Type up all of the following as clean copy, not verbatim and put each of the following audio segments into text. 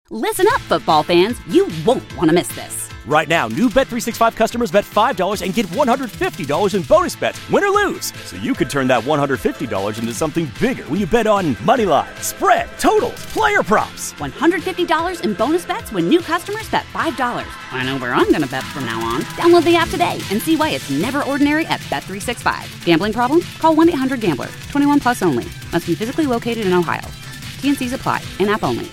Listen up, football fans. You won't want to miss this. Right now, new Bet365 customers bet $5 and get $150 in bonus bets, win or lose. So you could turn that $150 into something bigger when you bet on moneyline, spread, totals, player props. $150 in bonus bets when new customers bet $5. I know where I'm going to bet from now on. Download the app today and see why it's never ordinary at Bet365. Gambling problem? Call 1-800-GAMBLER. 21 plus only. Must be physically located in Ohio. T&Cs apply. In-app only.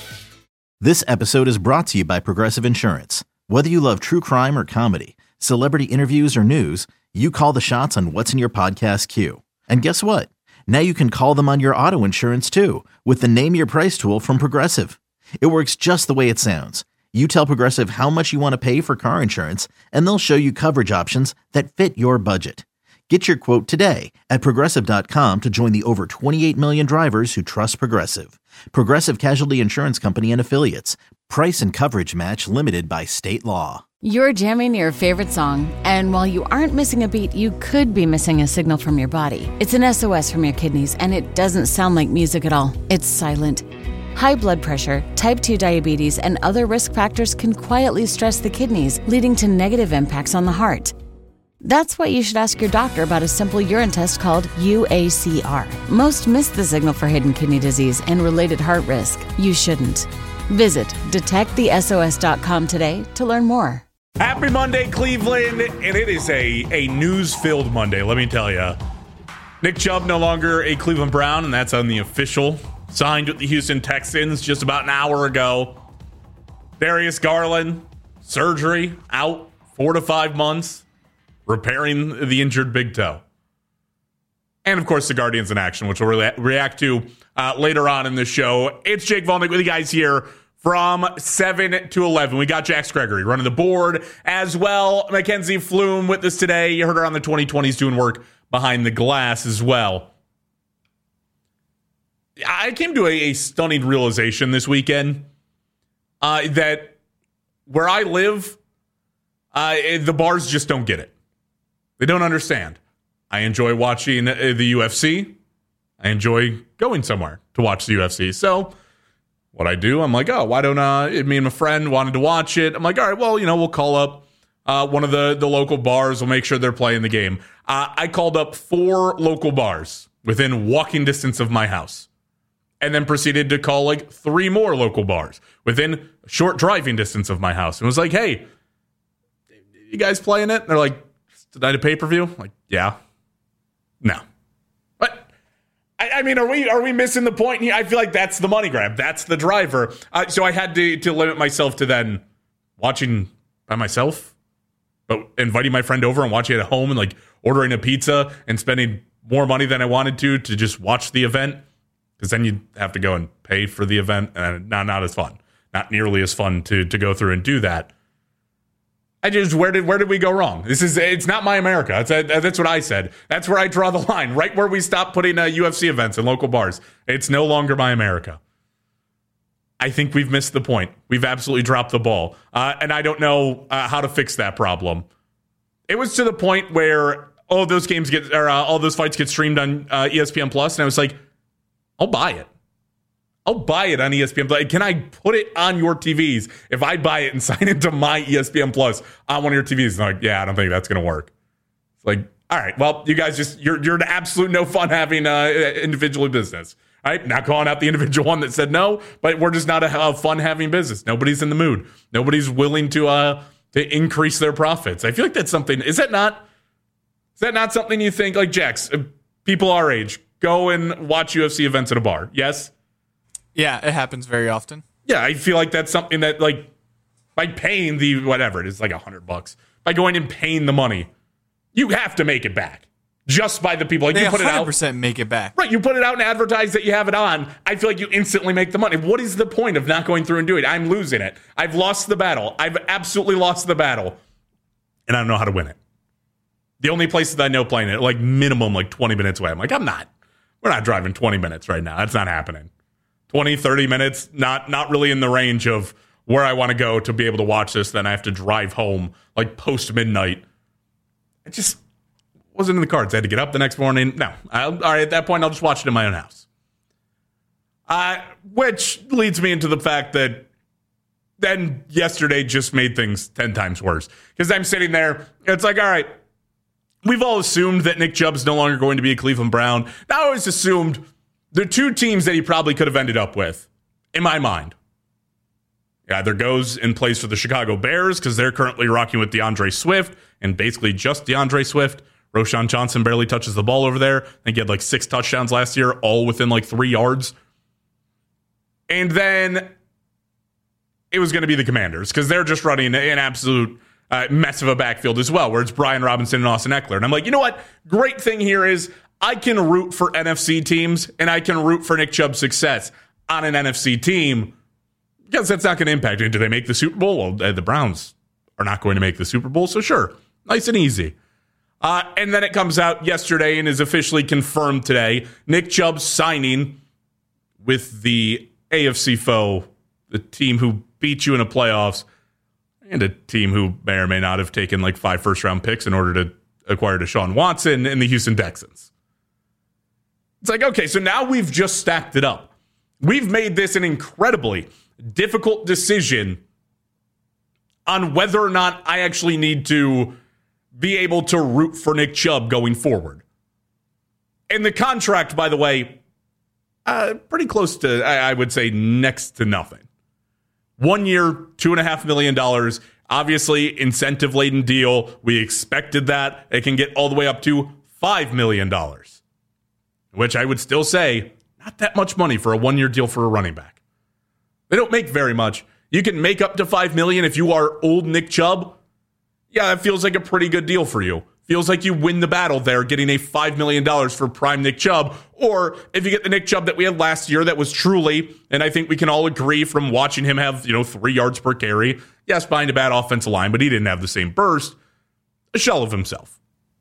This episode is brought to you by Progressive Insurance. Whether you love true crime or comedy, celebrity interviews or news, you call the shots on what's in your podcast queue. And guess what? Now you can call them on your auto insurance too with the Name Your Price tool from Progressive. It works just the way it sounds. You tell Progressive how much you want to pay for car insurance, and they'll show you coverage options that fit your budget. Get your quote today at Progressive.com to join the over 28 million drivers who trust Progressive. Progressive Casualty Insurance Company and Affiliates. Price and coverage match limited by state law. You're jamming your favorite song, and while you aren't missing a beat, you could be missing a signal from your body. It's an SOS from your kidneys, and it doesn't sound like music at all. It's silent. High blood pressure, type 2 diabetes, and other risk factors can quietly stress the kidneys, leading to negative impacts on the heart. That's why you should ask your doctor about a simple urine test called UACR. Most miss the signal for hidden kidney disease and related heart risk. You shouldn't. Visit detectthesos.com today to learn more. Happy Monday, Cleveland, and it is a news-filled Monday, let me tell you. Nick Chubb no longer a Cleveland Brown, and that's on the official. Signed with the Houston Texans just about an hour ago. Darius Garland, surgery, out 4 to 5 months. Repairing the injured big toe. And, of course, the Guardians in action, which we'll react to later on in the show. It's Jake Volnick with you guys here from 7 to 11. We got Jax Gregory running the board as well. Mackenzie Flume with us today. You heard her on the 2020s doing work behind the glass as well. I came to a stunning realization this weekend that where I live, the bars just don't get it. They don't understand. I enjoy watching the UFC. I enjoy going somewhere to watch the UFC. So what I do, I'm like, oh, why don't me and my friend wanted to watch it. I'm like, all right, well, we'll call up one of the local bars. We'll make sure they're playing the game. I called up 4 local bars within walking distance of my house, and then proceeded to call like 3 more local bars within short driving distance of my house. And was like, hey, you guys playing it? And they're like, tonight a pay-per-view? I'm like, yeah. No. But I mean, are we missing the point here? I feel like that's the money grab. That's the driver. So I had to limit myself to then watching by myself, but inviting my friend over and watching it at home and like ordering a pizza and spending more money than I wanted to just watch the event. Because then you'd have to go and pay for the event, and not as fun. Not nearly as fun to go through and do that. Where did we go wrong? It's not my America. That's what I said. That's where I draw the line. Right where we stop putting UFC events in local bars. It's no longer my America. I think we've missed the point. We've absolutely dropped the ball. And I don't know how to fix that problem. It was to the point where all those fights get streamed on ESPN Plus, and I was like, I'll buy it. I'll buy it on ESPN Plus. Can I put it on your TVs if I buy it and sign into my ESPN Plus on one of your TVs? And I'm like, yeah, I don't think that's going to work. It's like, all right, well, you guys you're an absolute no fun having individual business. All right, not calling out the individual one that said no, but we're just not a fun having business. Nobody's in the mood. Nobody's willing to increase their profits. I feel like that's something. Is that not something you think, like, Jax, people our age, go and watch UFC events at a bar? Yes? Yeah, it happens very often. Yeah, I feel like that's something that, like, by paying the whatever it is, like $100, by going and paying the money, you have to make it back just by the people. Like, they you put it out, 100% make it back. Right? You put it out and advertise that you have it on. I feel like you instantly make the money. What is the point of not going through and doing it? I'm losing it. I've lost the battle. I've absolutely lost the battle, and I don't know how to win it. The only places that I know playing it, like minimum, like 20 minutes away. I'm like, we're not driving 20 minutes right now. That's not happening. 20, 30 minutes, not really in the range of where I want to go to be able to watch this. Then I have to drive home like post midnight. It just wasn't in the cards. I had to get up the next morning. No. All right, at that point, I'll just watch it in my own house. Which leads me into the fact that then yesterday just made things 10 times worse. Because I'm sitting there, it's like, all right, we've all assumed that Nick Chubb's no longer going to be a Cleveland Brown. I always assumed the two teams that he probably could have ended up with, in my mind. He either goes and plays for the Chicago Bears because they're currently rocking with DeAndre Swift and basically just DeAndre Swift. Roschon Johnson barely touches the ball over there. I think he had like 6 touchdowns last year, all within like 3 yards. And then it was going to be the Commanders because they're just running an absolute mess of a backfield as well, where it's Brian Robinson and Austin Eckler. And I'm like, you know what? Great thing here is I can root for NFC teams and I can root for Nick Chubb's success on an NFC team because that's not going to impact it. Do they make the Super Bowl? Well, the Browns are not going to make the Super Bowl, so sure, nice and easy. And then it comes out yesterday and is officially confirmed today. Nick Chubb signing with the AFC foe, the team who beat you in the playoffs, and a team who may or may not have taken like 5 first-round picks in order to acquire Deshaun Watson and the Houston Texans. It's like, okay, so now we've just stacked it up. We've made this an incredibly difficult decision on whether or not I actually need to be able to root for Nick Chubb going forward. And the contract, by the way, pretty close to, I would say, next to nothing. 1 year, $2.5 million. Obviously, incentive-laden deal. We expected that. It can get all the way up to $5 million, which I would still say, not that much money for a 1-year deal for a running back. They don't make very much. You can make up to $5 million if you are old Nick Chubb. Yeah, that feels like a pretty good deal for you. Feels like you win the battle there, getting a $5 million for prime Nick Chubb. Or if you get the Nick Chubb that we had last year, that was truly, and I think we can all agree from watching him have, 3 yards per carry. Yes, behind a bad offensive line, but he didn't have the same burst. A shell of himself.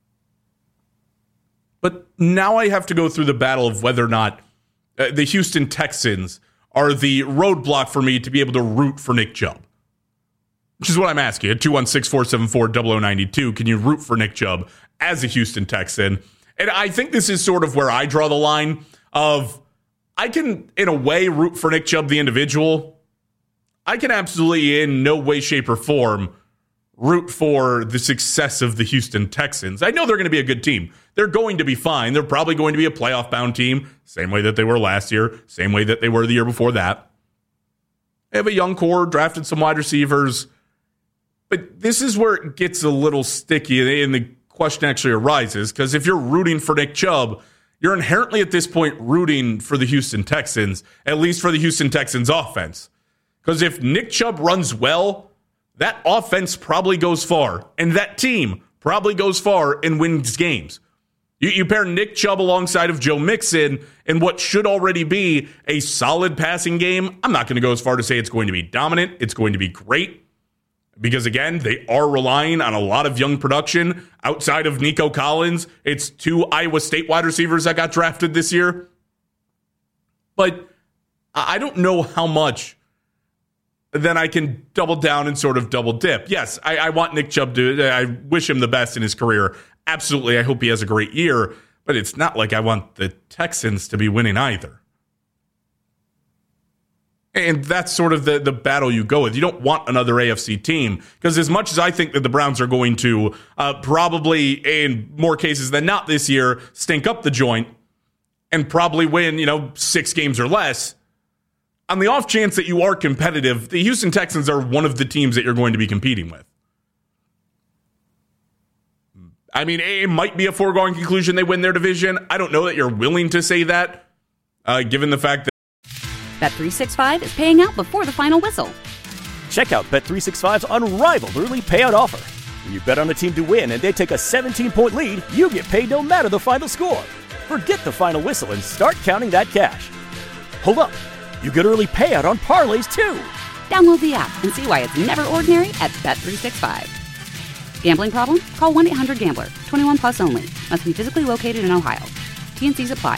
But now I have to go through the battle of whether or not the Houston Texans are the roadblock for me to be able to root for Nick Chubb. Which is what I'm asking you. At 216-474-0092, can you root for Nick Chubb as a Houston Texan? And I think this is sort of where I draw the line of, I can, in a way, root for Nick Chubb, the individual. I can absolutely, in no way, shape, or form, root for the success of the Houston Texans. I know they're going to be a good team. They're going to be fine. They're probably going to be a playoff-bound team, same way that they were last year, same way that they were the year before that. They have a young core, drafted some wide receivers. But this is where it gets a little sticky, and the question actually arises, because if you're rooting for Nick Chubb, you're inherently at this point rooting for the Houston Texans, at least for the Houston Texans offense. Because if Nick Chubb runs well, that offense probably goes far, and that team probably goes far and wins games. You pair Nick Chubb alongside of Joe Mixon in what should already be a solid passing game. I'm not going to go as far to say it's going to be dominant. It's going to be great. Because, again, they are relying on a lot of young production outside of Nico Collins. It's 2 Iowa State wide receivers that got drafted this year. But I don't know how much then I can double down and sort of double dip. Yes, I want Nick Chubb to, I wish him the best in his career. Absolutely, I hope he has a great year. But it's not like I want the Texans to be winning either. And that's sort of the battle you go with. You don't want another AFC team, because as much as I think that the Browns are going to probably, in more cases than not this year, stink up the joint and probably win, 6 games or less, on the off chance that you are competitive, the Houston Texans are one of the teams that you're going to be competing with. I mean, it might be a foregone conclusion they win their division. I don't know that you're willing to say that, given the fact that Bet365 is paying out before the final whistle. Check out Bet365's unrivaled early payout offer. When you bet on a team to win and they take a 17-point lead, you get paid no matter the final score. Forget the final whistle and start counting that cash. Hold up. You get early payout on parlays, too. Download the app and see why it's never ordinary at Bet365. Gambling problem? Call 1-800-GAMBLER. 21 plus only. Must be physically located in Ohio. T&Cs apply.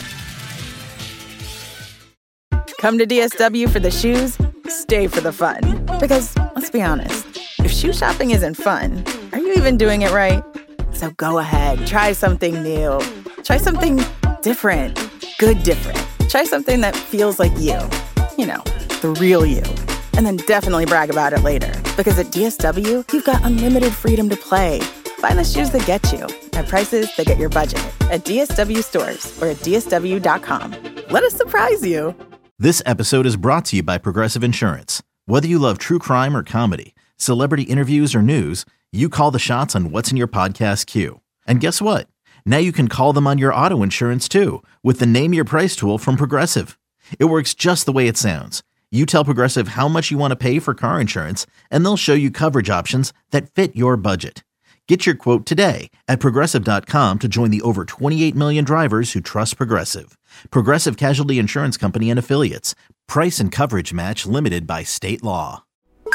Come to DSW for the shoes, stay for the fun. Because, let's be honest, if shoe shopping isn't fun, are you even doing it right? So go ahead, try something new. Try something different. Good different. Try something that feels like you. The real you. and then definitely brag about it later. Because at DSW, you've got unlimited freedom to play. Find the shoes that get you at prices that get your budget at DSW stores or at DSW.com. Let us surprise you. This episode is brought to you by Progressive Insurance. Whether you love true crime or comedy, celebrity interviews or news, you call the shots on what's in your podcast queue. And guess what? Now you can call them on your auto insurance too with the Name Your Price tool from Progressive. It works just the way it sounds. You tell Progressive how much you want to pay for car insurance, and they'll show you coverage options that fit your budget. Get your quote today at Progressive.com to join the over 28 million drivers who trust Progressive. Progressive Casualty Insurance Company and Affiliates. Price and coverage match limited by state law.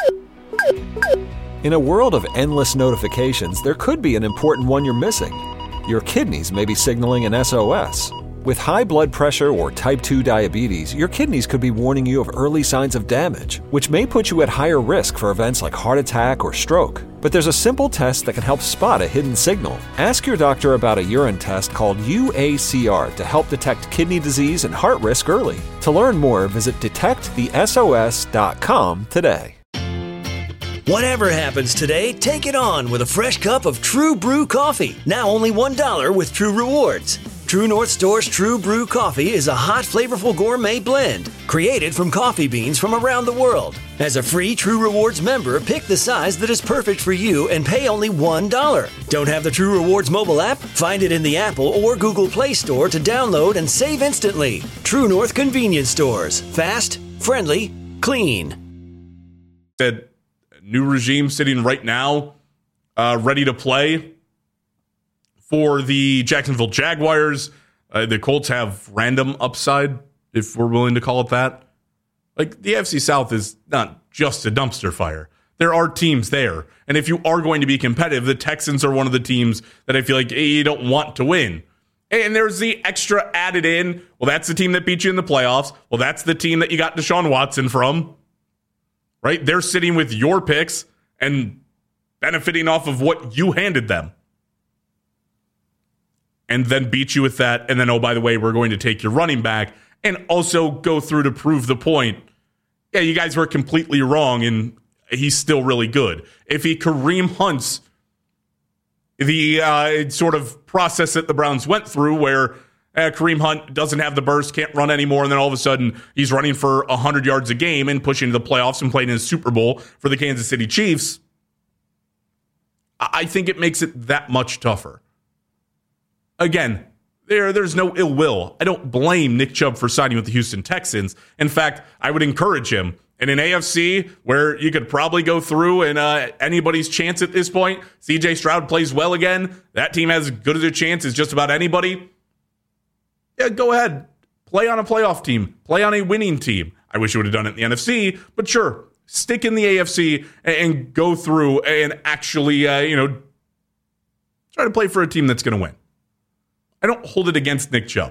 In a world of endless notifications, there could be an important one you're missing. Your kidneys may be signaling an SOS. With high blood pressure or type 2 diabetes, your kidneys could be warning you of early signs of damage, which may put you at higher risk for events like heart attack or stroke. But there's a simple test that can help spot a hidden signal. Ask your doctor about a urine test called UACR to help detect kidney disease and heart risk early. To learn more, visit detectthesos.com today. Whatever happens today, take it on with a fresh cup of True Brew coffee. Now only $1 with True Rewards. True North Store's True Brew coffee is a hot, flavorful gourmet blend created from coffee beans from around the world. As a free True Rewards member, pick the size that is perfect for you and pay only $1. Don't have the True Rewards mobile app? Find it in the Apple or Google Play Store to download and save instantly. True North Convenience Stores. Fast, friendly, clean. That new regime sitting right now, ready to play for the Jacksonville Jaguars. The Colts have random upside, if we're willing to call it that. Like, the AFC South is not just a dumpster fire. There are teams there. And if you are going to be competitive, the Texans are one of the teams that I feel like you don't want to win. And there's the extra added in, well, that's the team that beat you in the playoffs. Well, that's the team that you got Deshaun Watson from. Right? They're sitting with your picks and benefiting off of what you handed them. And then beat you with that. And then, oh, by the way, we're going to take your running back and also go through to prove the point. Yeah, you guys were completely wrong, and he's still really good. If he Kareem Hunts the sort of process that the Browns went through where Kareem Hunt doesn't have the burst, can't run anymore, and then all of a sudden he's running for 100 yards a game and pushing to the playoffs and playing in the Super Bowl for the Kansas City Chiefs, I think it makes it that much tougher. Again, there's no ill will. I don't blame Nick Chubb for signing with the Houston Texans. In fact, I would encourage him. In an AFC where you could probably go through and anybody's chance at this point, CJ Stroud plays well again. That team has as good as a chance as just about anybody. Yeah, go ahead. Play on a playoff team. Play on a winning team. I wish you would have done it in the NFC, but sure. Stick in the AFC and go through and actually, try to play for a team that's going to win. I don't hold it against Nick Chubb.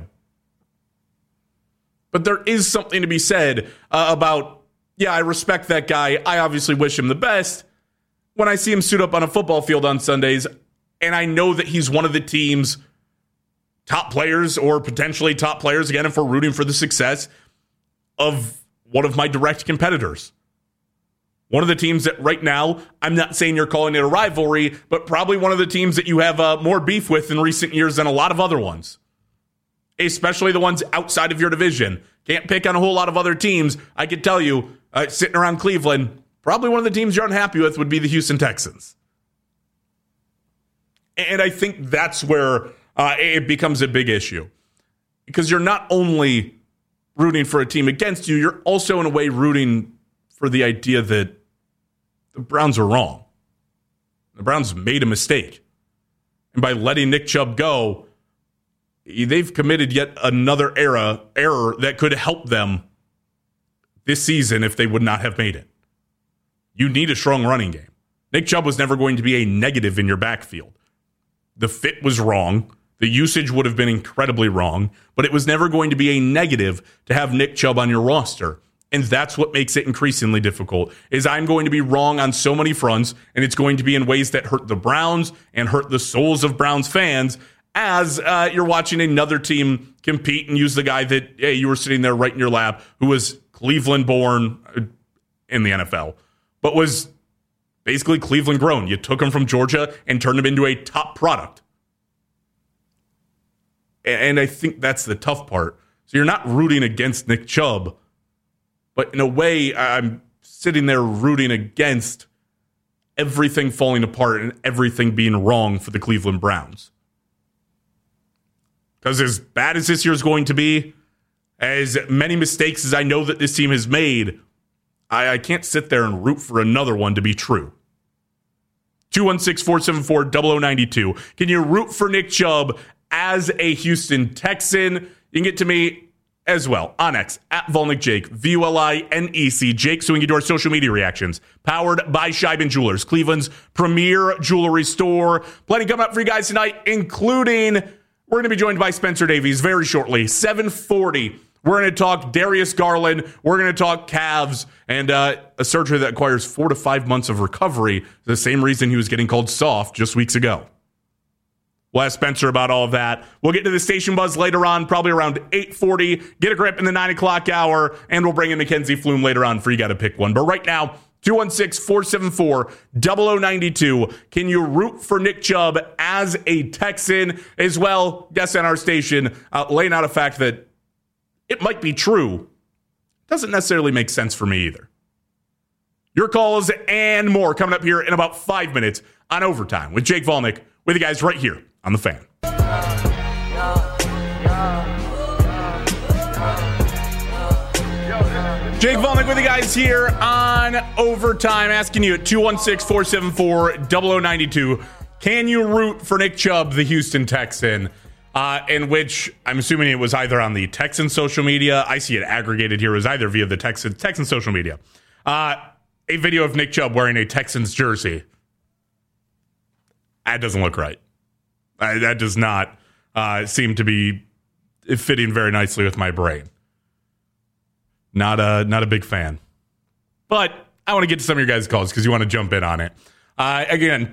But there is something to be said about, yeah, I respect that guy. I obviously wish him the best. When I see him suit up on a football field on Sundays, and I know that he's one of the team's top players or potentially top players, again, if we're rooting for the success of one of my direct competitors. One of the teams that right now, I'm not saying you're calling it a rivalry, but probably one of the teams that you have more beef with in recent years than a lot of other ones. Especially the ones outside of your division. Can't pick on a whole lot of other teams. I could tell you, sitting around Cleveland, probably one of the teams you're unhappy with would be the Houston Texans. And I think that's where it becomes a big issue. Because you're not only rooting for a team against you, you're also in a way rooting for the idea that the Browns are wrong. The Browns made a mistake. And by letting Nick Chubb go, they've committed yet another error that could help them this season if they would not have made it. You need a strong running game. Nick Chubb was never going to be a negative in your backfield. The fit was wrong. The usage would have been incredibly wrong, but it was never going to be a negative to have Nick Chubb on your roster. And that's what makes it increasingly difficult, is I'm going to be wrong on so many fronts, and it's going to be in ways that hurt the Browns and hurt the souls of Browns fans as you're watching another team compete and use the guy that you were sitting there right in your lap, who was Cleveland-born, in the NFL, but was basically Cleveland grown. You took him from Georgia and turned him into a top product. And I think that's the tough part. So you're not rooting against Nick Chubb, but in a way, I'm sitting there rooting against everything falling apart and everything being wrong for the Cleveland Browns. Because as bad as this year is going to be, as many mistakes as I know that this team has made, I can't sit there and root for another one to be true. 216-474-0092. Can you root for Nick Chubb as a Houston Texan? You can get to me as well on X, at Volnick Jake, VULINEC Jake, so we can get to our social media reactions. Powered by Scheiben Jewelers, Cleveland's premier jewelry store. Plenty coming up for you guys tonight, including we're going to be joined by Spencer Davies very shortly, 7:40. We're going to talk Darius Garland. We're going to talk Cavs and a surgery that requires 4 to 5 months of recovery. The same reason he was getting called soft just weeks ago. We'll ask Spencer about all of that. We'll get to the station buzz later on, probably around 8:40. Get a grip in the 9 o'clock hour, and we'll bring in Mackenzie Flume later on for you got to pick one. But right now, 216-474-0092. Can you root for Nick Chubb as a Texan? As well, guests on our station laying out a fact that it might be true. Doesn't necessarily make sense for me either. Your calls and more coming up here in about 5 minutes on Overtime with Jake Volnick with you guys right here on The Fan. Jake Volnick with you guys here on Overtime, asking you at 216-474-0092. Can you root for Nick Chubb, the Houston Texan? In which I'm assuming it was either on the Texan social media. I see it aggregated here as either via the Texan social media. A video of Nick Chubb wearing a Texans jersey. That doesn't look right. That does not seem to be fitting very nicely with my brain. Not a big fan. But I want to get to some of your guys' calls because you want to jump in on it. Again,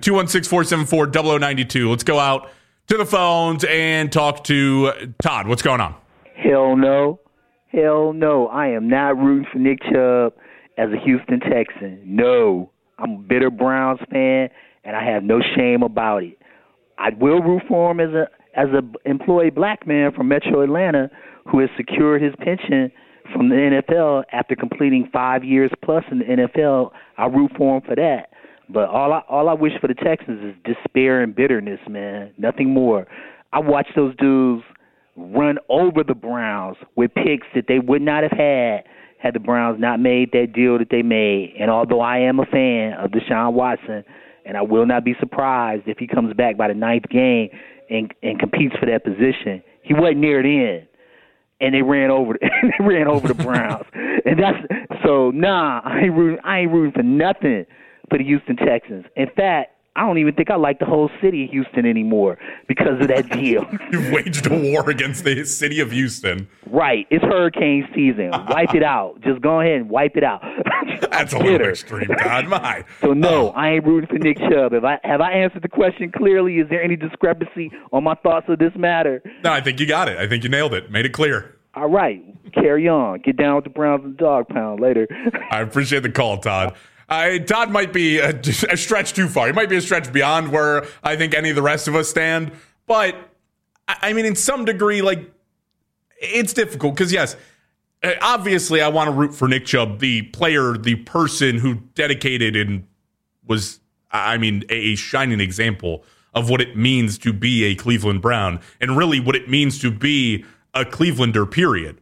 216-474-0092. Let's go out to the phones and talk to Todd. What's going on? Hell no. Hell no. I am not rooting for Nick Chubb as a Houston Texan. No. I'm a bitter Browns fan, and I have no shame about it. I will root for him as a employed black man from Metro Atlanta who has secured his pension from the NFL after completing 5 years plus in the NFL. I root for him for that. But all I wish for the Texans is despair and bitterness, man. Nothing more. I watched those dudes run over the Browns with picks that they would not have had the Browns not made that deal that they made. And although I am a fan of Deshaun Watson, and I will not be surprised if he comes back by the 9th game and competes for that position, he wasn't near the end. And they ran over the Browns. And that's so I ain't rooting for nothing for the Houston Texans. In fact, I don't even think I like the whole city of Houston anymore because of that deal. You've waged a war against the city of Houston. Right. It's hurricane season. Wipe it out. Just go ahead and wipe it out. That's a little extreme, God. My. So, no, I ain't rooting for Nick Chubb. Have I answered the question clearly? Is there any discrepancy on my thoughts of this matter? No, I think you got it. I think you nailed it. Made it clear. All right. Carry on. Get down with the Browns and dog pound later. I appreciate the call, Todd. Todd might be a stretch too far. He might be a stretch beyond where I think any of the rest of us stand. But, I mean, in some degree, like, it's difficult because, yes, obviously I want to root for Nick Chubb, the player, the person who dedicated and was, I mean, a shining example of what it means to be a Cleveland Brown and really what it means to be a Clevelander, period.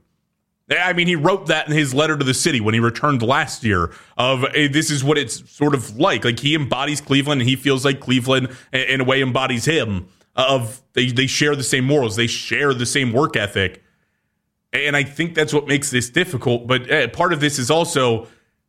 I mean, he wrote that in his letter to the city when he returned last year of hey, this is what it's sort of like. Like he embodies Cleveland and he feels like Cleveland in a way embodies him they share the same morals. They share the same work ethic. And I think that's what makes this difficult. But part of this is also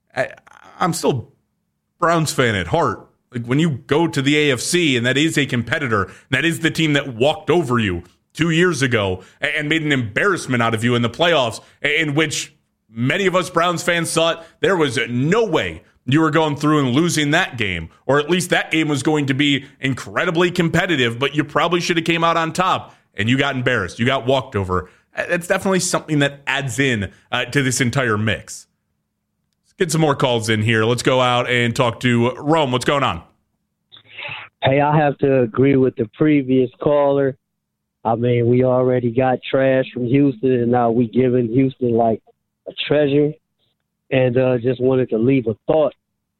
I'm still a Browns fan at heart. Like when you go to the AFC and that is a competitor, that is the team that walked over you 2 years ago and made an embarrassment out of you in the playoffs, in which many of us Browns fans thought there was no way you were going through and losing that game, or at least that game was going to be incredibly competitive, but you probably should have came out on top, and you got embarrassed. You got walked over. That's definitely something that adds in to this entire mix. Let's get some more calls in here. Let's go out and talk to Rome. What's going on? Hey, I have to agree with the previous caller. I mean, we already got trash from Houston, and now we giving Houston like a treasure. And just wanted to leave a thought.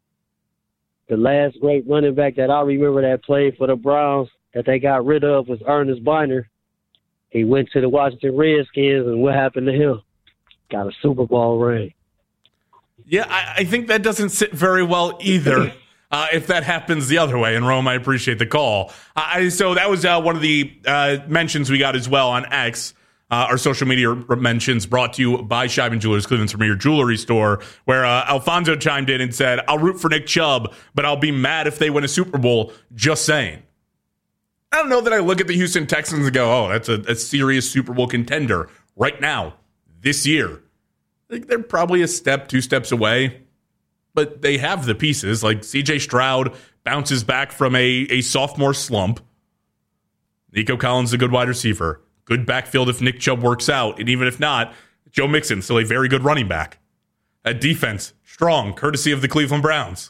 The last great running back that I remember that played for the Browns that they got rid of was Ernest Biner. He went to the Washington Redskins, and what happened to him? Got a Super Bowl ring. Yeah, I think that doesn't sit very well either. If that happens the other way. And Rome, I appreciate the call. So that was one of the mentions we got as well on X. Our social media mentions brought to you by Scheiben Jewelers, Cleveland's premier jewelry store, where Alfonso chimed in and said, I'll root for Nick Chubb, but I'll be mad if they win a Super Bowl. Just saying. I don't know that I look at the Houston Texans and go, oh, that's a serious Super Bowl contender right now, this year. I think they're probably a step, 2 steps away. But they have the pieces, like C.J. Stroud bounces back from a sophomore slump. Nico Collins is a good wide receiver. Good backfield if Nick Chubb works out. And even if not, Joe Mixon, still a very good running back. A defense, strong, courtesy of the Cleveland Browns.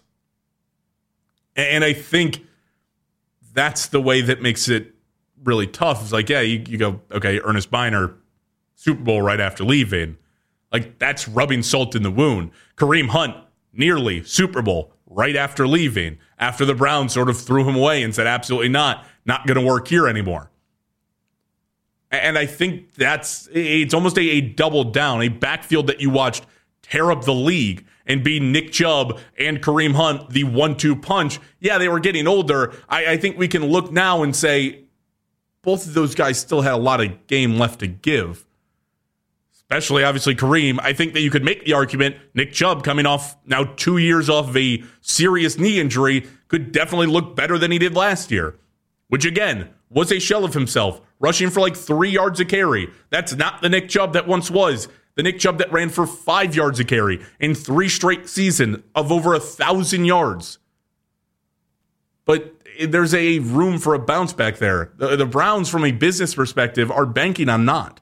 And I think that's the way that makes it really tough. It's like, yeah, you go, okay, Ernest Biner, Super Bowl right after leaving. Like, that's rubbing salt in the wound. Kareem Hunt, nearly Super Bowl right after leaving, after the Browns sort of threw him away and said, absolutely not going to work here anymore. And I think it's almost a double down, a backfield that you watched tear up the league and be Nick Chubb and Kareem Hunt, the 1-2 punch. Yeah, they were getting older. I think we can look now and say both of those guys still had a lot of game left to give. Especially, obviously, Kareem. I think that you could make the argument Nick Chubb, coming off now 2 years off of a serious knee injury, could definitely look better than he did last year, which, again, was a shell of himself, rushing for like 3 yards a carry. That's not the Nick Chubb that once was. The Nick Chubb that ran for 5 yards a carry in 3 straight seasons of over 1,000 yards. But there's a room for a bounce back there. The Browns, from a business perspective, are banking on not.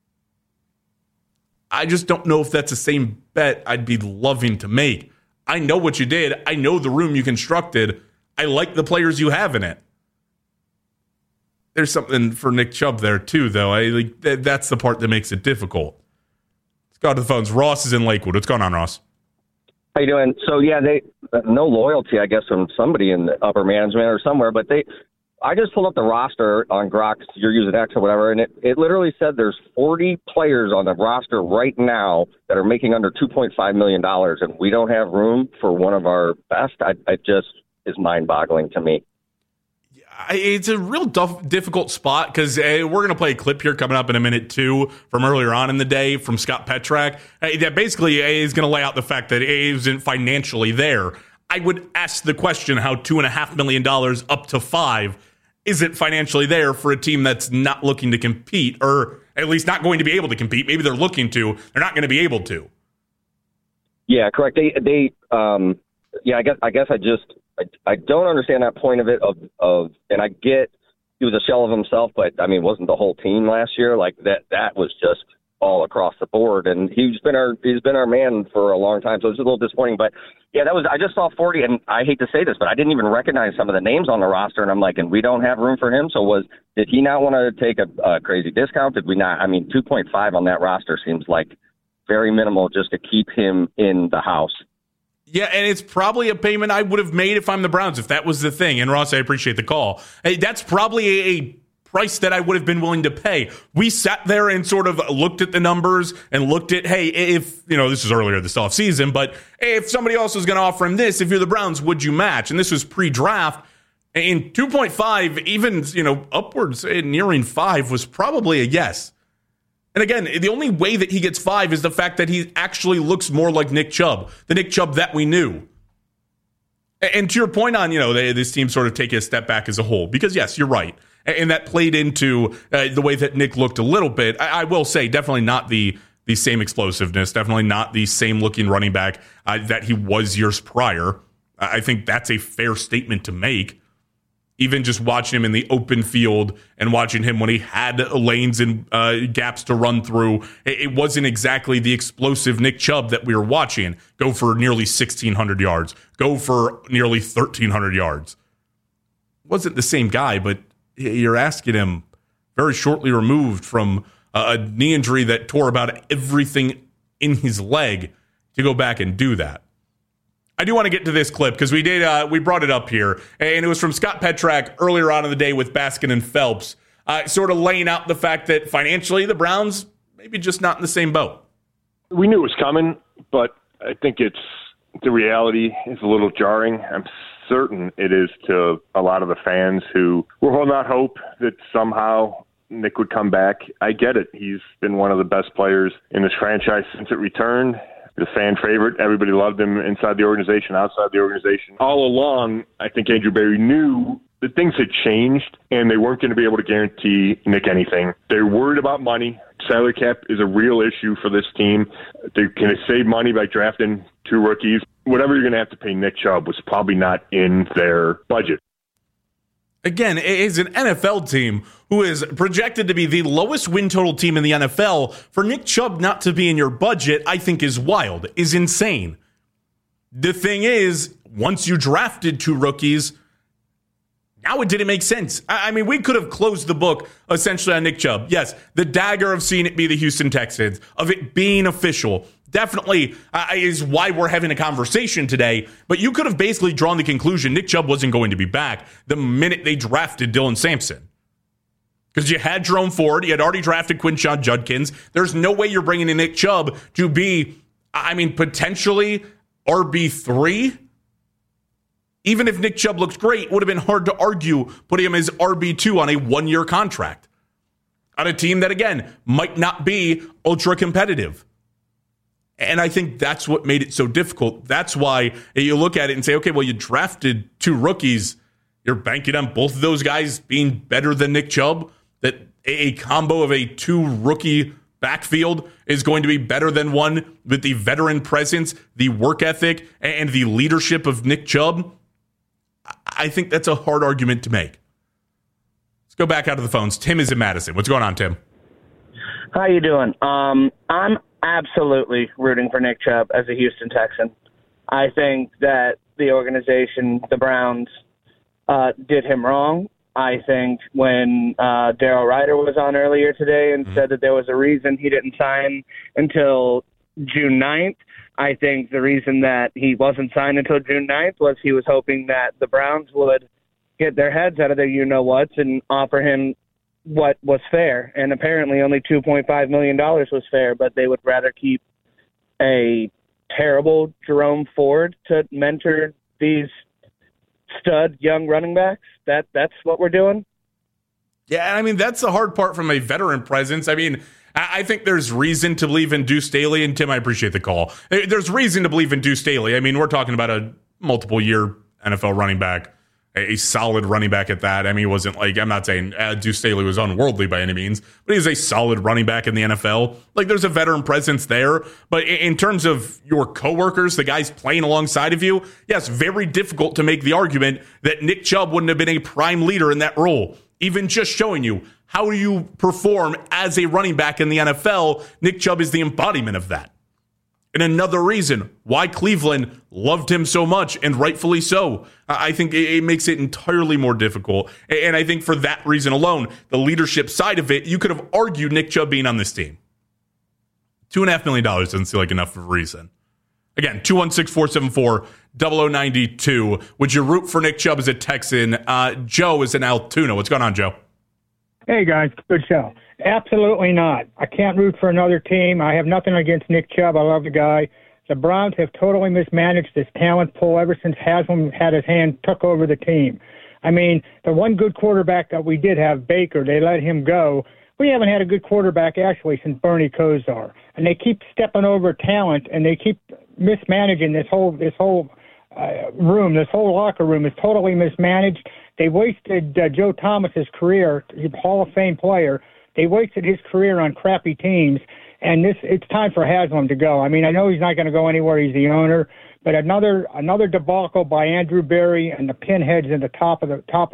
I just don't know if that's the same bet I'd be loving to make. I know what you did. I know the room you constructed. I like the players you have in it. There's something for Nick Chubb there, too, though. That's the part that makes it difficult. Let's go to the phones. Ross is in Lakewood. What's going on, Ross? How you doing? So, yeah, no loyalty, I guess, from somebody in the upper management or somewhere, but I just pulled up the roster on Grok. You're using X or whatever, and it literally said there's 40 players on the roster right now that are making under $2.5 million, and we don't have room for one of our best. It just is mind-boggling to me. It's a real difficult spot because we're going to play a clip here coming up in a minute, too, from earlier on in the day from Scott Petrak that basically is going to lay out the fact that A isn't financially there. I would ask the question how $2.5 million up to $5 million isn't financially there for a team that's not looking to compete, or at least not going to be able to compete. Maybe they're looking to. They're not going to be able to. Yeah, correct. I guess I don't understand that point of it and I get he was a shell of himself, but I mean, wasn't the whole team last year like that? That was just all across the board, and he's been our man for a long time. So it's a little disappointing, but yeah, I just saw 40, and I hate to say this, but I didn't even recognize some of the names on the roster, and I'm like, and we don't have room for him. So did he not want to take a crazy discount? Did we not? I mean, 2.5 on that roster seems like very minimal just to keep him in the house. Yeah, and it's probably a payment I would have made if I'm the Browns, if that was the thing. And Ross, I appreciate the call. Hey, that's probably a price that I would have been willing to pay. We sat there and sort of looked at the numbers and looked at, hey, if, this is earlier this offseason, but if somebody else was going to offer him this, if you're the Browns, would you match? And this was pre-draft. And 2.5, even, upwards nearing 5 was probably a yes. And again, the only way that he gets 5 is the fact that he actually looks more like Nick Chubb, the Nick Chubb that we knew. And to your point on, this team sort of taking a step back as a whole, because yes, you're right. And that played into the way that Nick looked a little bit. I will say, definitely not the same explosiveness, definitely not the same looking running back that he was years prior. I think that's a fair statement to make. even just watching him in the open field and watching him when he had lanes and gaps to run through, it wasn't exactly the explosive Nick Chubb that we were watching go for nearly 1,600 yards, go for nearly 1,300 yards. Wasn't the same guy, but you're asking him very shortly removed from a knee injury that tore about everything in his leg to go back and do that. I do want to get to this clip because we brought it up here, and it was from Scott Petrak earlier on in the day with Baskin and Phelps, sort of laying out the fact that financially the Browns maybe just not in the same boat. We knew it was coming, but I think the reality is a little jarring. I'm certain it is to a lot of the fans who were holding out hope that somehow Nick would come back. I get it. He's been one of the best players in this franchise since it returned. The fan favorite. Everybody loved him inside the organization, outside the organization. All along, I think Andrew Berry knew that things had changed and they weren't going to be able to guarantee Nick anything. They're worried about money. Salary cap is a real issue for this team. They're going to save money by drafting 2 rookies. Whatever you're going to have to pay Nick Chubb was probably not in their budget. Again, it is an NFL team who is projected to be the lowest win total team in the NFL. For Nick Chubb not to be in your budget, I think is wild, is insane. The thing is, once you drafted 2 rookies, now it didn't make sense. I mean, we could have closed the book essentially on Nick Chubb. Yes, the dagger of seeing it be the Houston Texans, of it being official, definitely is why we're having a conversation today. But you could have basically drawn the conclusion Nick Chubb wasn't going to be back the minute they drafted Dylan Sampson. Because you had Jerome Ford, you had already drafted Quinshon Judkins. There's no way you're bringing in Nick Chubb to be, potentially RB3. Even if Nick Chubb looks great, it would have been hard to argue putting him as RB2 on a 1-year contract on a team that, again, might not be ultra competitive. And I think that's what made it so difficult. That's why you look at it and say, okay, well, you drafted 2 rookies. You're banking on both of those guys being better than Nick Chubb, that a combo of a 2-rookie backfield is going to be better than one with the veteran presence, the work ethic, and the leadership of Nick Chubb. I think that's a hard argument to make. Let's go back out to the phones. Tim is in Madison. What's going on, Tim? How you doing? I'm absolutely rooting for Nick Chubb as a Houston Texan. I think that the organization, the Browns, did him wrong. I think when Darryl Ryder was on earlier today and said that there was a reason he didn't sign until June 9th, I think the reason that he wasn't signed until June 9th was he was hoping that the Browns would get their heads out of their you-know-whats and offer him what was fair. And apparently only $2.5 million was fair, but they would rather keep a terrible Jerome Ford to mentor these stud young running backs. That's what we're doing. Yeah, that's the hard part from a veteran presence. I think there's reason to believe in Deuce Staley, and Tim, I appreciate the call. There's reason to believe in Deuce Staley. We're talking about a multiple-year NFL running back, a solid running back at that. He wasn't I'm not saying Deuce Staley was unworldly by any means, but he's a solid running back in the NFL. There's a veteran presence there. But in terms of your coworkers, the guys playing alongside of you, yes, very difficult to make the argument that Nick Chubb wouldn't have been a prime leader in that role. Even just showing you how do you perform as a running back in the NFL, Nick Chubb is the embodiment of that. And another reason why Cleveland loved him so much, and rightfully so. I think it makes it entirely more difficult. And I think for that reason alone, the leadership side of it, you could have argued Nick Chubb being on this team. $2.5 million doesn't seem like enough of a reason. Again, 216-474-0092. Would you root for Nick Chubb as a Texan? Joe is in Altoona. What's going on, Joe? Hey, guys. Good show. Absolutely not. I can't root for another team. I have nothing against Nick Chubb. I love the guy. The Browns have totally mismanaged this talent pool ever since Haslam had his hand, took over the team. The one good quarterback that we did have, Baker, they let him go. We haven't had a good quarterback, actually, since Bernie Kosar. And they keep stepping over talent, and they keep mismanaging this whole room. This whole locker room is totally mismanaged. They wasted Joe Thomas's career, Hall of Fame player. They wasted his career on crappy teams, And it's time for Haslam to go. I mean, I know he's not going to go anywhere. He's the owner. But another debacle by Andrew Berry and the pinheads in the top of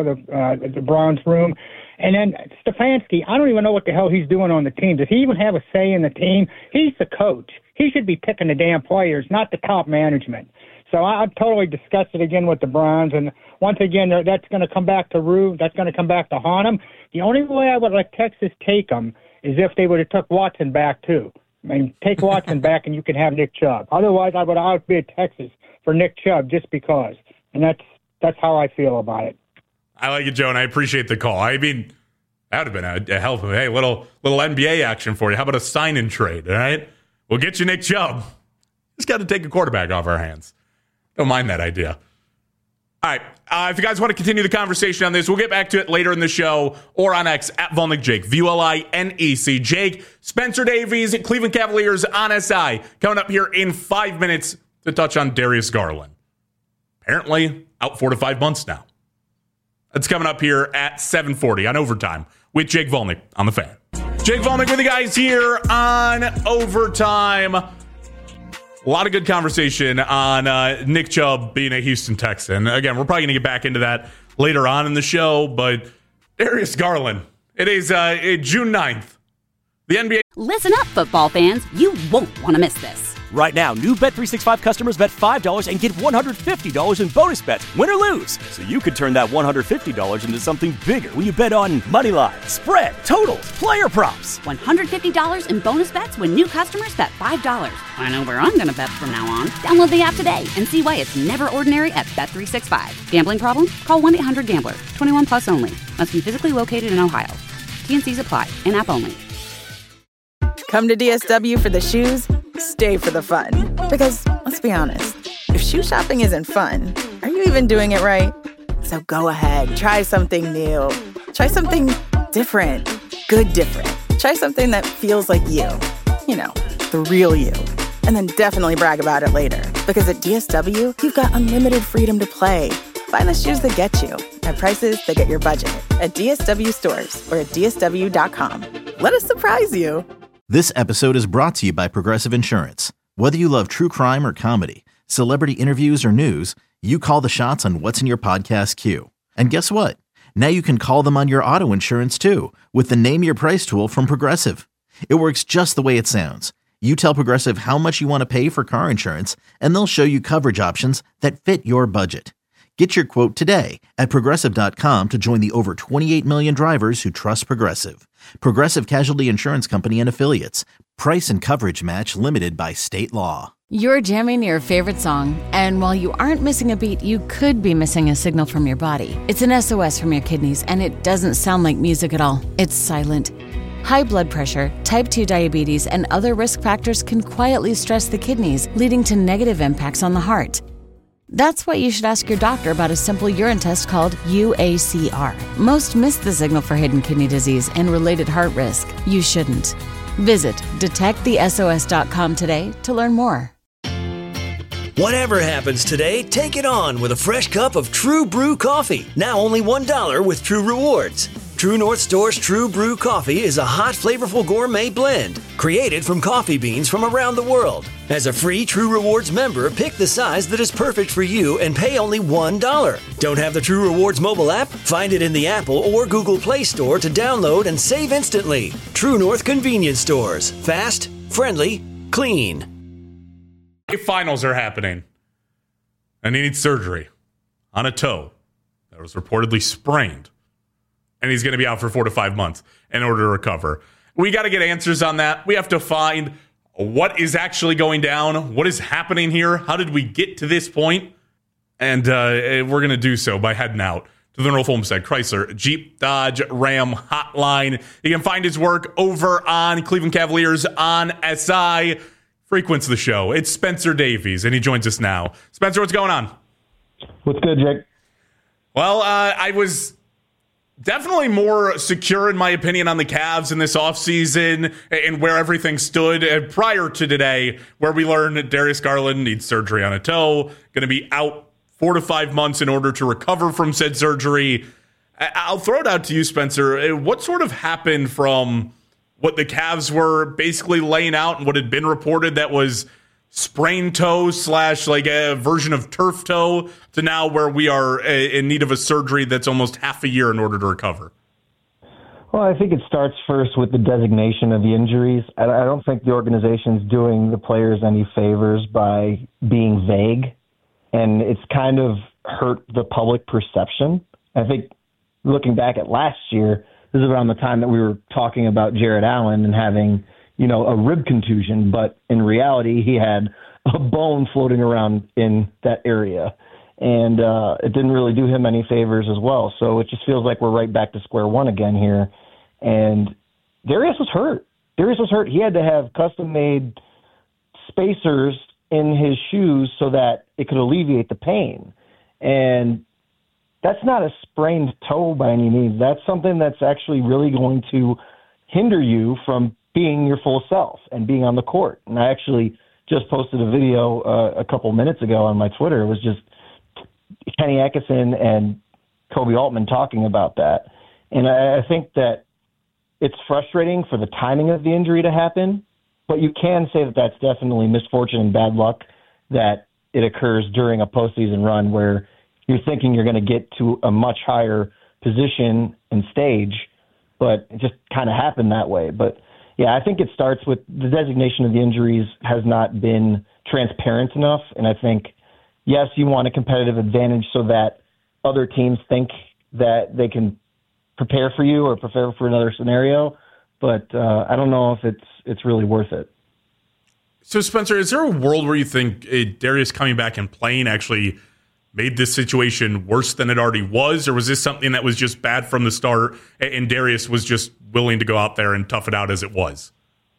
the Browns room. And then Stefanski, I don't even know what the hell he's doing on the team. Does he even have a say in the team? He's the coach. He should be picking the damn players, not the top management. So I'm totally disgusted again with the Browns. And once again, that's going to come back to Rue. That's going to come back to haunt them. The only way I would let Texas take them is if they would have took Watson back, too. I mean, take Watson back and you can have Nick Chubb. Otherwise, I would have outbid Texas for Nick Chubb just because. And that's how I feel about it. I like it, Joe, and I appreciate the call. I mean, that would have been a hell of a little NBA action for you. How about a sign-in trade, all right? We'll get you Nick Chubb. Just got to take a quarterback off our hands. Don't mind that idea. All right, if you guys want to continue the conversation on this, we'll get back to it later in the show or on X at Volnick Jake, VULINEC. Jake, Spencer Davies, Cleveland Cavaliers on SI. Coming up here in 5 minutes to touch on Darius Garland. Apparently out 4 to 5 months now. That's coming up here at 7:40 on Overtime with Jake Volnick on The Fan. Jake Volnick with you guys here on Overtime. A lot of good conversation on Nick Chubb being a Houston Texan. Again, we're probably going to get back into that later on in the show, but Darius Garland. It is June 9th. The NBA. Listen up, football fans. You won't want to miss this. Right now, new Bet365 customers bet $5 and get $150 in bonus bets, win or lose. So you could turn that $150 into something bigger when you bet on money line, spread, totals, player props. $150 in bonus bets when new customers bet $5. I know where I'm going to bet from now on. Download the app today and see why it's never ordinary at Bet365. Gambling problem? Call 1-800-GAMBLER. 21 plus only. Must be physically located in Ohio. T&Cs apply. In-app only. Come to DSW for the shoes, stay for the fun. Because, let's be honest, if shoe shopping isn't fun, are you even doing it right? So go ahead, try something new. Try something different. Good different. Try something that feels like you. You know, the real you. And then definitely brag about it later. Because at DSW, you've got unlimited freedom to play. Find the shoes that get you at prices that get your budget at DSW stores or at DSW.com. Let us surprise you. This episode is brought to you by Progressive Insurance. Whether you love true crime or comedy, celebrity interviews or news, you call the shots on what's in your podcast queue. And guess what? Now you can call them on your auto insurance too with the Name Your Price tool from Progressive. It works just the way it sounds. You tell Progressive how much you want to pay for car insurance, and they'll show you coverage options that fit your budget. Get your quote today at Progressive.com to join the over 28 million drivers who trust Progressive. Progressive Casualty Insurance Company and Affiliates. Price and coverage match limited by state law. You're jamming your favorite song, and while you aren't missing a beat, you could be missing a signal from your body. It's an SOS from your kidneys, and it doesn't sound like music at all. It's silent. High blood pressure, type 2 diabetes, and other risk factors can quietly stress the kidneys, leading to negative impacts on the heart. That's why you should ask your doctor about a simple urine test called UACR. Most miss the signal for hidden kidney disease and related heart risk. You shouldn't. Visit detectthesos.com today to learn more. Whatever happens today, take it on with a fresh cup of True Brew coffee. Now only $1 with True Rewards. True North Store's True Brew coffee is a hot, flavorful gourmet blend created from coffee beans from around the world. As a free True Rewards member, pick the size that is perfect for you and pay only $1. Don't have the True Rewards mobile app? Find it in the Apple or Google Play Store to download and save instantly. True North Convenience Stores. Fast, friendly, clean. Finals are happening. And he needs surgery on a toe that was reportedly sprained. And he's going to be out for 4 to 5 months in order to recover. We got to get answers on that. We have to find what is actually going down. What is happening here? How did we get to this point? And we're going to do so by heading out to the North Olmsted Chrysler Jeep Dodge Ram hotline. You can find his work over on Cleveland Cavaliers on SI. Frequents the show. It's Spencer Davies, and he joins us now. Spencer, what's going on? What's good, Jake? Well, I was definitely more secure in my opinion on the Cavs in this offseason and where everything stood prior to today, where we learned that Darius Garland needs surgery on a toe, going to be out 4 to 5 months in order to recover from said surgery. I'll throw it out to you, Spencer. What sort of happened from what the Cavs were basically laying out and what had been reported that was sprained toe / like a version of turf toe to now where we are in need of a surgery that's almost half a year in order to recover? Well, I think it starts first with the designation of the injuries. I don't think the organization's doing the players any favors by being vague, and it's kind of hurt the public perception. I think looking back at last year, this is around the time that we were talking about Jared Allen and having, a rib contusion, but in reality, he had a bone floating around in that area. And it didn't really do him any favors as well. So it just feels like we're right back to square one again here. And Darius was hurt. He had to have custom-made spacers in his shoes so that it could alleviate the pain. And that's not a sprained toe by any means. That's something that's actually really going to hinder you from being your full self and being on the court. And I actually just posted a video a couple minutes ago on my Twitter. It was just Kenny Atkinson and Kobe Altman talking about that. And I think that it's frustrating for the timing of the injury to happen, but you can say that that's definitely misfortune and bad luck that it occurs during a postseason run where you're thinking you're going to get to a much higher position and stage, but it just kind of happened that way. But yeah, I think it starts with the designation of the injuries has not been transparent enough. And I think, yes, you want a competitive advantage so that other teams think that they can prepare for you or prepare for another scenario. But I don't know if it's really worth it. So, Spencer, is there a world where you think Darius coming back and playing actually made this situation worse than it already was? Or was this something that was just bad from the start and Darius was just willing to go out there and tough it out as it was?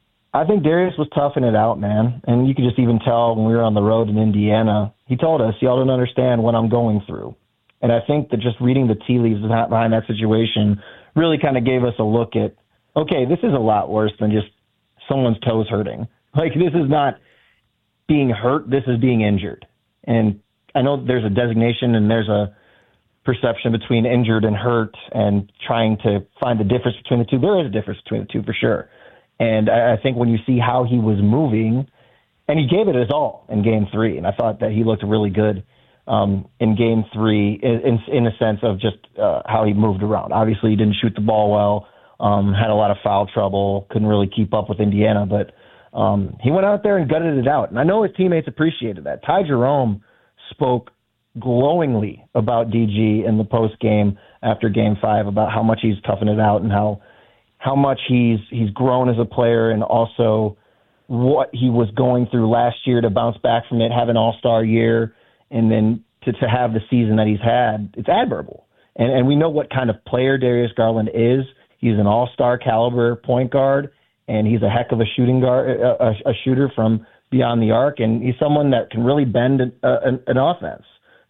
I think Darius was toughing it out, man. And you could just even tell when we were on the road in Indiana, he told us, y'all don't understand what I'm going through. And I think that just reading the tea leaves behind that situation really kind of gave us a look at, okay, this is a lot worse than just someone's toes hurting. Like, this is not being hurt, this is being injured. And I know there's a designation and there's a perception between injured and hurt and trying to find the difference between the two. There is a difference between the two for sure. And I think when you see how he was moving, and he gave it his all in Game 3, and I thought that he looked really good in Game 3 in a sense of just how he moved around. Obviously, he didn't shoot the ball well, had a lot of foul trouble, couldn't really keep up with Indiana, but he went out there and gutted it out. And I know his teammates appreciated that. Ty Jerome spoke glowingly about DG in the post game after Game 5 about how much he's toughing it out and how much he's grown as a player, and also what he was going through last year to bounce back from it, have an all-star year, and then to have the season that he's had. It's admirable. And we know what kind of player Darius Garland is. He's an all-star caliber point guard, and he's a heck of a shooting guard, a shooter from beyond the arc, and he's someone that can really bend an offense.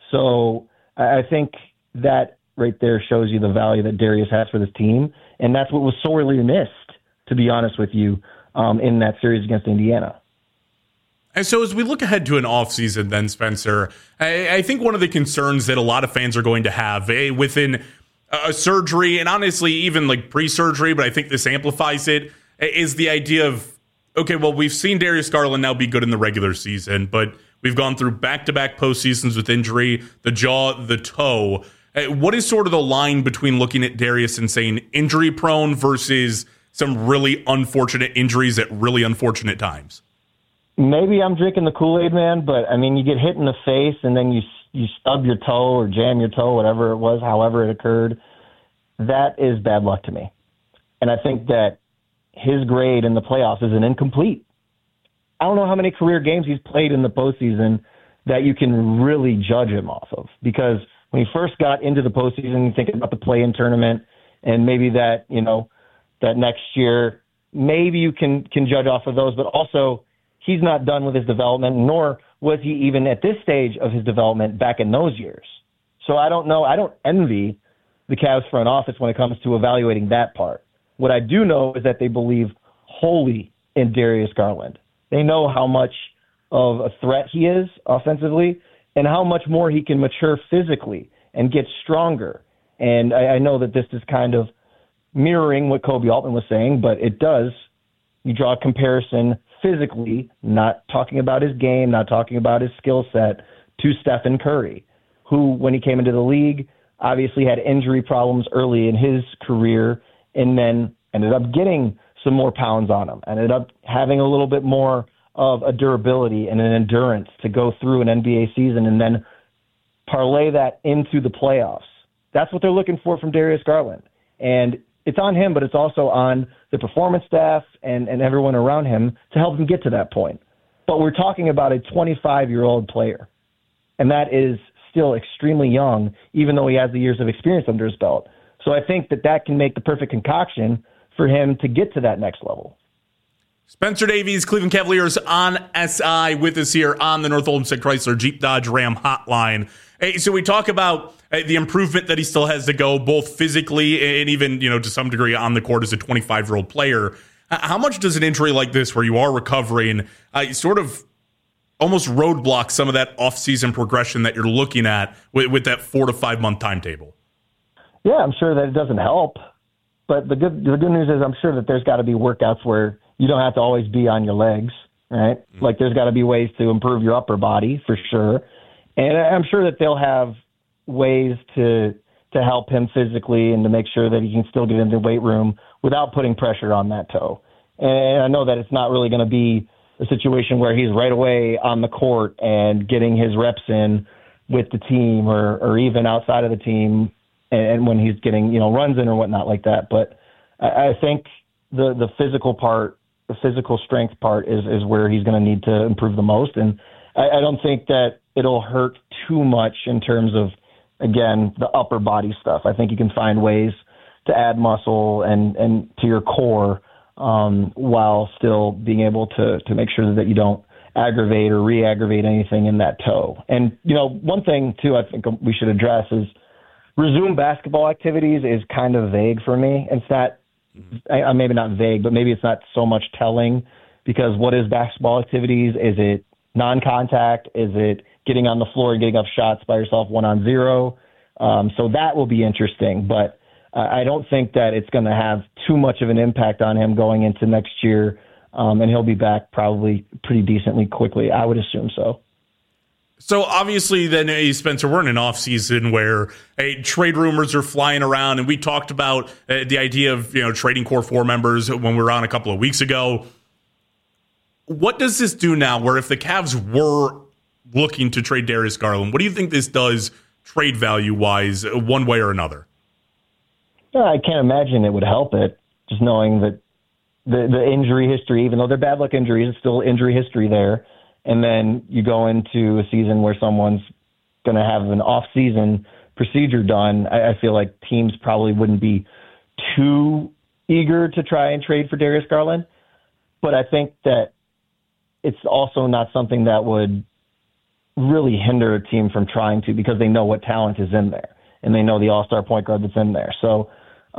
So I think that right there shows you the value that Darius has for this team, and that's what was sorely missed, to be honest with you, in that series against Indiana. And so as we look ahead to an offseason then, Spencer, I think one of the concerns that a lot of fans are going to have within a surgery, and honestly even like pre-surgery, but I think this amplifies it, is the idea of, okay, well, we've seen Darius Garland now be good in the regular season, but we've gone through back-to-back postseasons with injury, the jaw, the toe. What is sort of the line between looking at Darius and saying injury-prone versus some really unfortunate injuries at really unfortunate times? Maybe I'm drinking the Kool-Aid, man, but, I mean, you get hit in the face and then you stub your toe or jam your toe, whatever it was, however it occurred. That is bad luck to me. And I think that his grade in the playoffs is an incomplete. I don't know how many career games he's played in the postseason that you can really judge him off of, because when he first got into the postseason, you think about the play-in tournament, and maybe that, that next year, maybe you can judge off of those, but also he's not done with his development, nor was he even at this stage of his development back in those years. So I don't know. I don't envy the Cavs front office when it comes to evaluating that part. What I do know is that they believe wholly in Darius Garland. They know how much of a threat he is offensively and how much more he can mature physically and get stronger. And I know that this is kind of mirroring what Kobe Altman was saying, but it does. You draw a comparison physically, not talking about his game, not talking about his skill set, to Stephen Curry, who, when he came into the league, obviously had injury problems early in his career and then ended up getting some more pounds on him, ended up having a little bit more of a durability and an endurance to go through an NBA season and then parlay that into the playoffs. That's what they're looking for from Darius Garland. And it's on him, but it's also on the performance staff and everyone around him to help him get to that point. But we're talking about a 25-year-old player, and that is still extremely young, even though he has the years of experience under his belt. So I think that can make the perfect concoction for him to get to that next level. Spencer Davies, Cleveland Cavaliers on SI with us here on the North Olmsted Chrysler Jeep Dodge Ram hotline. Hey, so we talk about the improvement that he still has to go, both physically and even, to some degree on the court as a 25-year-old player. How much does an injury like this, where you are recovering, sort of almost roadblock some of that off-season progression that you're looking at with that 4 to 5 month timetable? Yeah, I'm sure that it doesn't help. But the good news is I'm sure that there's got to be workouts where you don't have to always be on your legs, right? Mm-hmm. Like there's got to be ways to improve your upper body for sure. And I'm sure that they'll have ways to help him physically and to make sure that he can still get into the weight room without putting pressure on that toe. And I know that it's not really going to be a situation where he's right away on the court and getting his reps in with the team or even outside of the team and when he's getting, runs in or whatnot like that. But I think the physical part, the physical strength part is where he's going to need to improve the most. And I don't think that it'll hurt too much in terms of, again, the upper body stuff. I think you can find ways to add muscle and to your core while still being able to make sure that you don't aggravate or re-aggravate anything in that toe. And, one thing, too, I think we should address is resume basketball activities is kind of vague for me. It's not, maybe not vague, but maybe it's not so much telling, because what is basketball activities? Is it non-contact? Is it getting on the floor and getting up shots by yourself 1-on-0? So that will be interesting, but I don't think that it's going to have too much of an impact on him going into next year, and he'll be back probably pretty decently quickly. I would assume so. So obviously then, Spencer, we're in an offseason where trade rumors are flying around, and we talked about the idea of trading core 4 members when we were on a couple of weeks ago. What does this do now, where if the Cavs were looking to trade Darius Garland, what do you think this does trade value-wise, one way or another? I can't imagine it would help it, just knowing that the injury history, even though they're bad luck injuries, it's still injury history there. And then you go into a season where someone's going to have an off-season procedure done. I feel like teams probably wouldn't be too eager to try and trade for Darius Garland. But I think that it's also not something that would really hinder a team from trying to, because they know what talent is in there and they know the all-star point guard that's in there. So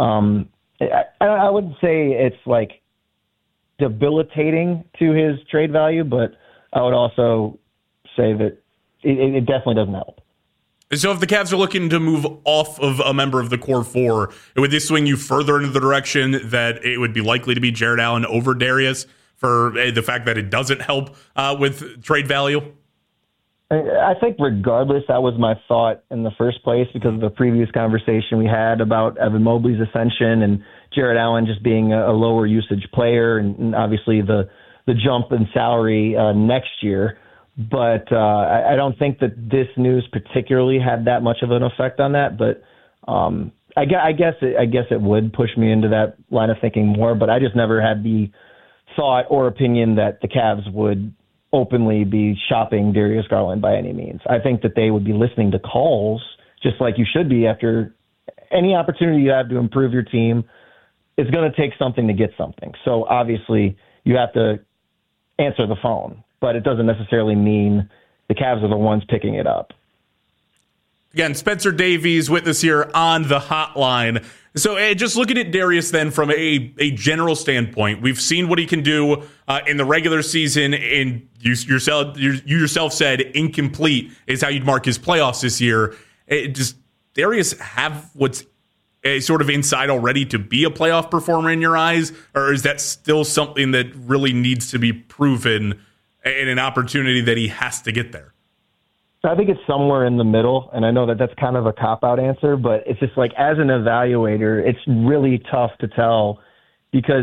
I wouldn't say it's like debilitating to his trade value, but I would also say that it definitely doesn't help. So if the Cavs are looking to move off of a member of the core 4, would this swing you further into the direction that it would be likely to be Jarrett Allen over Darius for the fact that it doesn't help with trade value? I think regardless, that was my thought in the first place, because of the previous conversation we had about Evan Mobley's ascension and Jarrett Allen just being a lower usage player, and obviously the jump in salary next year. But I don't think that this news particularly had that much of an effect on that. But I guess it would push me into that line of thinking more. But I just never had the thought or opinion that the Cavs would openly be shopping Darius Garland by any means. I think that they would be listening to calls, just like you should be after any opportunity you have to improve your team. It's going to take something to get something. So obviously you have to answer the phone, but it doesn't necessarily mean the Cavs are the ones picking it up. Again, Spencer Davies with us here on the hotline. So just looking at Darius then from a general standpoint, we've seen what he can do in the regular season, and you yourself said incomplete is how you'd mark his playoffs this year. Does Darius have what's sort of inside already to be a playoff performer in your eyes? Or is that still something that really needs to be proven and an opportunity that he has to get there? I think it's somewhere in the middle, and I know that that's kind of a cop-out answer, but it's just like as an evaluator, it's really tough to tell because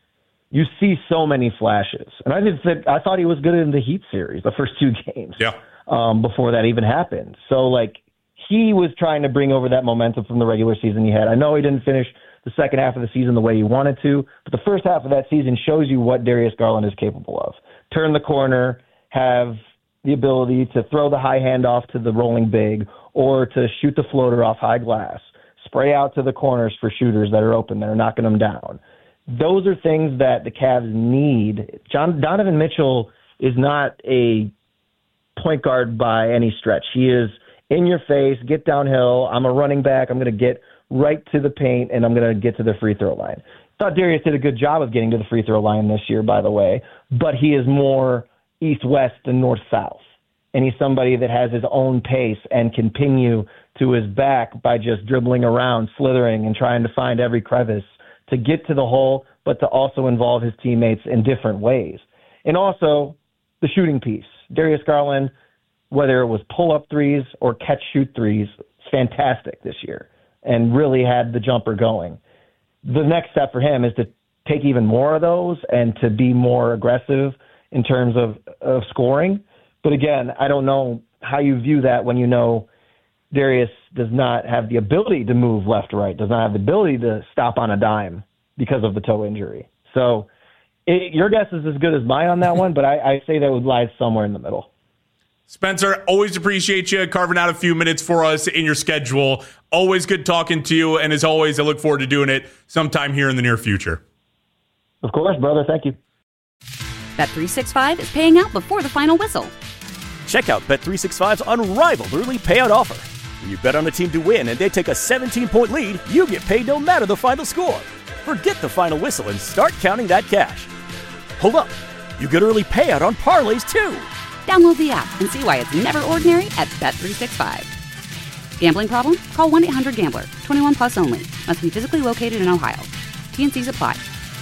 you see so many flashes. And I thought he was good in the Heat series, the first 2 games, before that even happened. So, like, he was trying to bring over that momentum from the regular season he had. I know he didn't finish the second half of the season the way he wanted to, but the first half of that season shows you what Darius Garland is capable of. Turn the corner, have the ability to throw the high handoff to the rolling big or to shoot the floater off high glass, spray out to the corners for shooters that are open, that are knocking them down. Those are things that the Cavs need. Donovan Mitchell is not a point guard by any stretch. He is in your face, get downhill. I'm a running back. I'm going to get right to the paint, and I'm going to get to the free throw line. I thought Darius did a good job of getting to the free throw line this year, by the way, but he is more east-west and north-south. And he's somebody that has his own pace and can pin you to his back by just dribbling around, slithering, and trying to find every crevice to get to the hole, but to also involve his teammates in different ways. And also the shooting piece. Darius Garland, whether it was pull-up threes or catch-shoot threes, is fantastic this year and really had the jumper going. The next step for him is to take even more of those and to be more aggressive in terms of scoring. But again, I don't know how you view that when you know Darius does not have the ability to move left or right, does not have the ability to stop on a dime because of the toe injury. So your guess is as good as mine on that one, but I say that would lie somewhere in the middle. Spencer, always appreciate you carving out a few minutes for us in your schedule. Always good talking to you, and as always, I look forward to doing it sometime here in the near future. Of course, brother. Thank you. Bet365 is paying out before the final whistle. Check out Bet365's unrivaled early payout offer. When you bet on a team to win and they take a 17-point lead, you get paid no matter the final score. Forget the final whistle and start counting that cash. Hold up. You get early payout on parlays, too. Download the app and see why it's never ordinary at Bet365. Gambling problem? Call 1-800-GAMBLER. 21 plus only. Must be physically located in Ohio. T&Cs apply.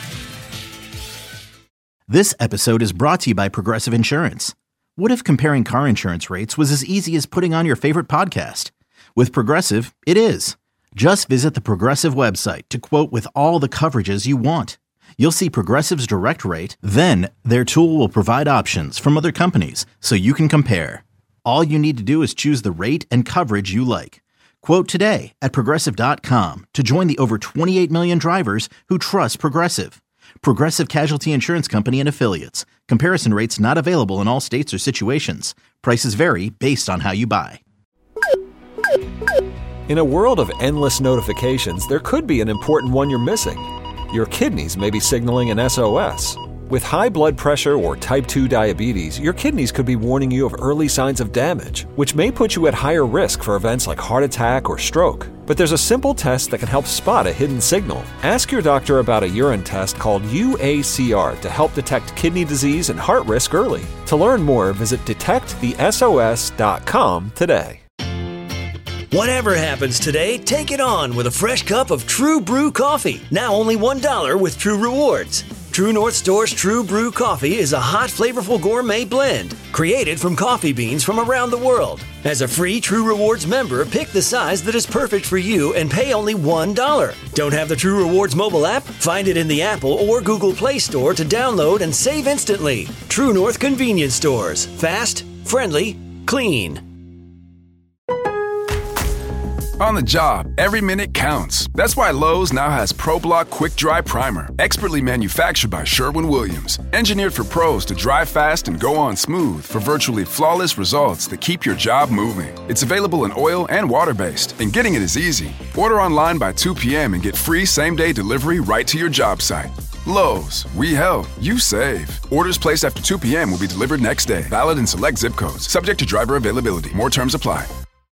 This episode is brought to you by Progressive Insurance. What if comparing car insurance rates was as easy as putting on your favorite podcast? With Progressive, it is. Just visit the Progressive website to quote with all the coverages you want. You'll see Progressive's direct rate, then their tool will provide options from other companies so you can compare. All you need to do is choose the rate and coverage you like. Quote today at Progressive.com to join the over 28 million drivers who trust Progressive. Progressive Casualty Insurance Company and Affiliates. Comparison rates not available in all states or situations. Prices vary based on how you buy. In a world of endless notifications, there could be an important one you're missing. Your kidneys may be signaling an SOS. With high blood pressure or type 2 diabetes, your kidneys could be warning you of early signs of damage, which may put you at higher risk for events like heart attack or stroke. But there's a simple test that can help spot a hidden signal. Ask your doctor about a urine test called UACR to help detect kidney disease and heart risk early. To learn more, visit detectthesos.com today. Whatever happens today, take it on with a fresh cup of True Brew coffee. Now only $1 with True Rewards. True North Store's True Brew coffee is a hot, flavorful gourmet blend created from coffee beans from around the world. As a free True Rewards member, pick the size that is perfect for you and pay only $1. Don't have the True Rewards mobile app? Find it in the Apple or Google Play Store to download and save instantly. True North Convenience Stores. Fast, friendly, clean. On the job, every minute counts. That's why Lowe's now has ProBlock Quick Dry Primer, expertly manufactured by Sherwin-Williams. Engineered for pros to dry fast and go on smooth for virtually flawless results that keep your job moving. It's available in oil and water-based, and getting it is easy. Order online by 2 p.m. and get free same-day delivery right to your job site. Lowe's, we help, you save. Orders placed after 2 p.m. will be delivered next day. Valid in select zip codes. Subject to driver availability. More terms apply.